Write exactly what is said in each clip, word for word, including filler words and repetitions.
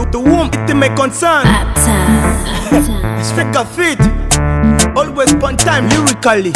the, the womb, it my concern. Speak of it, always on time lyrically.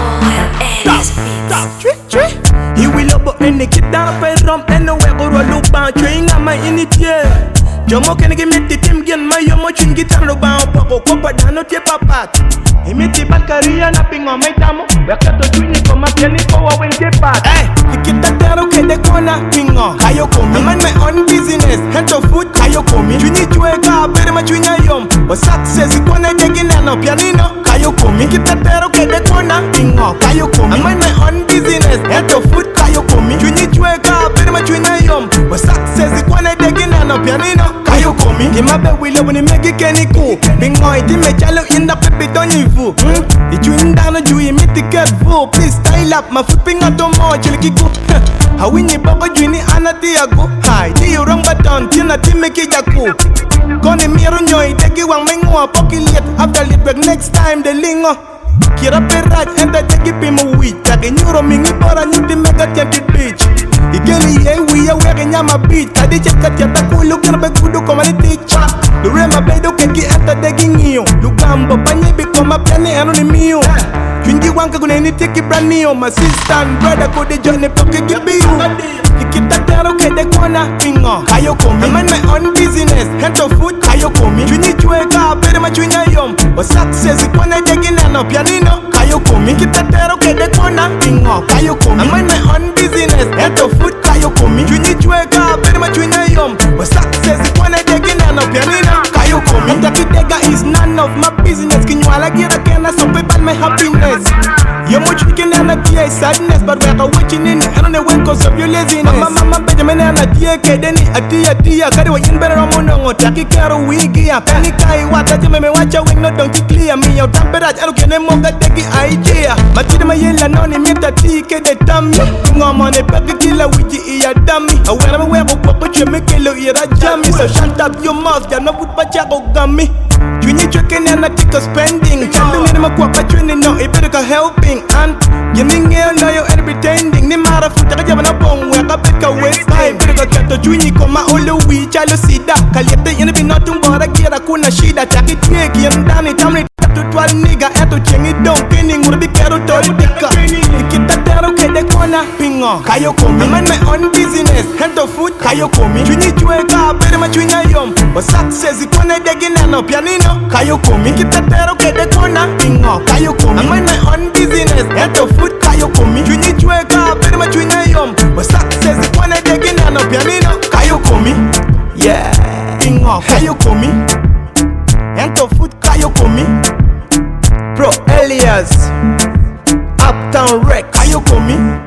Stop, stop, tree, tree. He will up any kid down by rum and no way go roll up and train on my in it, yeah. Jomo can give me the team gen my yomo chin guitar no bound poko kopa dano tie papat. He meet the bad career napping on my damo. Back to twin for my piano for when they part. Hey, the kid that there okay the corner pingo. Kayo komi. I'm on my own business. Hand of food kayo komi. You need to wake up very much when you're young. But success is gonna take in and pianino. Kayo komi. Kid that there okay the corner pingo. Kayo komi. I'm on my own business. Hand of food kayo komi. You need to wake up very much when you're young. But success is gonna take in and pianino. Kayo komi. Give my bed will when you make it can go. Pingo it me chalo in the pepe don't you. Hmm? It win down a Jewy, meet the cat fool. Please style up, my flipping out the more, Chilikiku. How win you baba Juni Anatiago. Hi, do you wrong button, Tina Timiki Jaku. Gonna mirror you, take you one mingo, pocket after lip back next time, the lingo. Kira Perrat, and I take it him a week. Like a neuro mini bar and you the mega tempted bitch. Igeli, yeah, we are wearing Yama beat. I did just cut your taco, look at the good community. The Rema Bedo Kaki after digging you. Lugambo, Panye become a penny and on the meal. Twingy Wanka gonna take it brand new. My sister and brother go the journey pocket give you. You keep that there, okay, the corner finger. Kayo komi. I'm on my own business. Hand of food, Kayo komi. You need to wake up very much when you're young. But success is gonna take in and up pianino. Kayo komi. Keep that there, okay, the corner finger. Kayo komi. I'm on my own business. Hand of food, Kayo komi. You need to wake up very much when you're young. But success is gonna take in and up pianino. Kayo komi. The Kitega is none of my business. Can you all get a can I stop it my happiness? You're much chicken and a tea sadness, but we're watching in and on the way cause of your laziness. Mama, mama, Benjamin and a tea, Kedeni, a tea, a tea, a carry in better Mono, Taki Karo, Wiggy, a Panikai, what I may watch a wing, not don't clear me, your temperate, I don't know that take the idea. Matina Mayella, no, me a tea, the tummy. No money, packet killer, with you, a dummy. I wear a web of papa, you make a little jammy. So shut up your mouth, you're not with Pachaco gummy. You need chicken and a tick of spending. Chandling in my quappa training, no, it better helping. And you need know you're pretending. Ni mara futa kaja na bong we ka pick a waste time. Better get the juni koma olo we chalo sida. Kaliete yene bi nothing but a kira kuna shida. Taki tieki yam dani tamni to twelve nigga eto chengi don kini ngura bi kero to dika. Ikita tero ke de kona pingo. Kayo komi. I'm on my own business. Hand of food kayo komi. You need to wake up very much when you're young. But success is gonna degin and up pianino. Kayo komi. Ikita tero ke de kona pingo. Kayo komi. I'm on my own business. Hand of food kayo komi. You need to wake up very much when you're young. But success is gonna degin and up pianino. Kayo komi. Yeah. Pingo. Kayo komi. Hand of food kayo komi. Pro Elias Uptown Rex Kayo komi.